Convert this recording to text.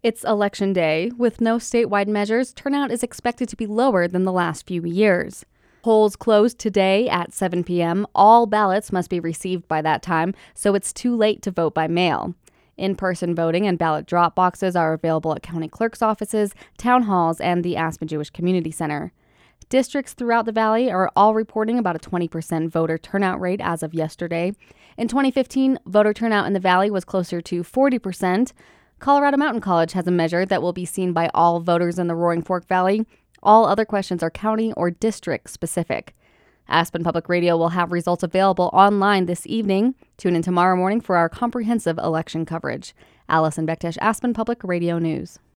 It's Election Day. With no statewide measures, turnout is expected to be lower than the last few years. Polls close today at 7 p.m. All ballots must be received by that time, so it's too late to vote by mail. In-person voting and ballot drop boxes are available at county clerk's offices, town halls, and the Aspen Jewish Community Center. Districts throughout the valley are all reporting about a 20% voter turnout rate as of yesterday. In 2015, voter turnout in the valley was closer to 40%. Colorado Mountain College has a measure that will be seen by all voters in the Roaring Fork Valley. All other questions are county or district specific. Aspen Public Radio will have results available online this evening. Tune in tomorrow morning for our comprehensive election coverage. Allison Bektesh, Aspen Public Radio News.